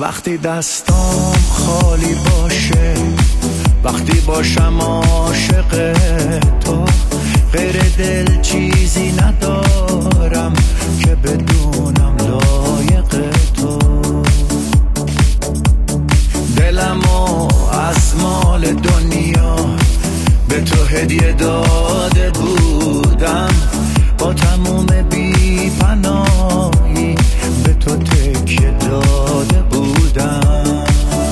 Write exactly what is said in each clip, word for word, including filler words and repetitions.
وقتی دستام خالی باشه، وقتی باشم عاشق تو، غیر دل چیزی ندارم که بدونم لایق تو. دلمو از مال دنیا به تو هدیه داده بودم، با تموم بی پناهی به تو تکیه داده بودم.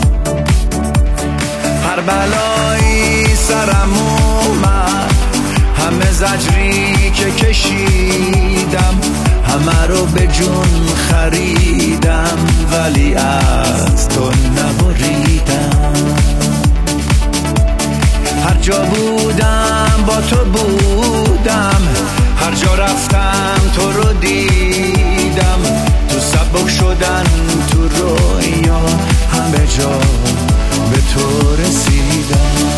هر بلایی سرم اومد، همه زجری که کشیدم، همه رو به جون خریدم ولی از تو نبریدم. هر جا بودم با تو بودم، هر جا رفتم تو رو دیدم، تو سبک شدن تو رویا همه جا به تو رسیدم.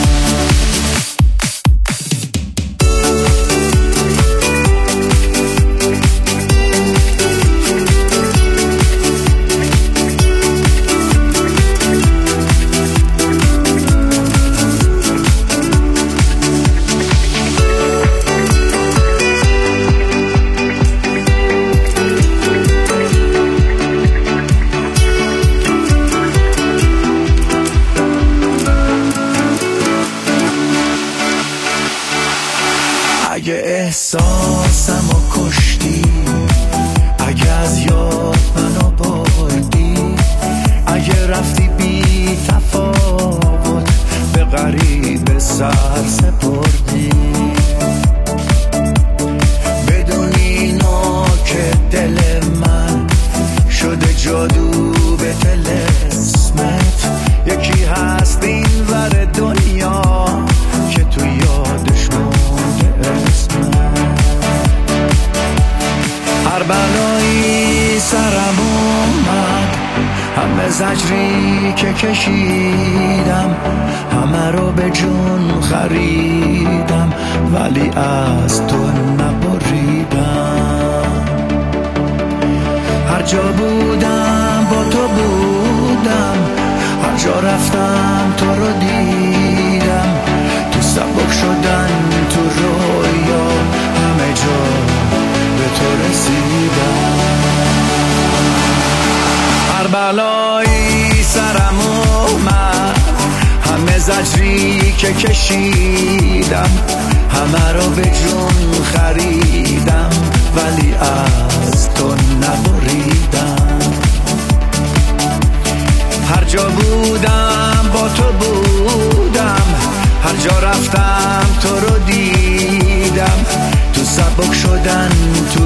اگه احساسم رو کشتی، اگه از یاد منو بردی، اگه رفتی بی تفاوت به غریب سر سپردی، بدون اینو که دل من شده جادو به طلسمت، یکی هست این ور دنیا که تو یادش مونده اسمت. هر بلایی سرم اومد، همه زجری که کشیدم، همه رو به جون خریدم ولی از تو نبریدم. هر جا بودم با تو بودم، هر جا رفتم تو رو دیدم، تو سبک شدن تو رویا همه جا به تو رسیدم. هر بلایی سرم اومد، همه زجری که کشیدم، همه رو به جون خریدم ولی از تو نبریدم. هر جا بودم با تو بودم، هر جا رفتم تو رو دیدم، تو سبک شدن تو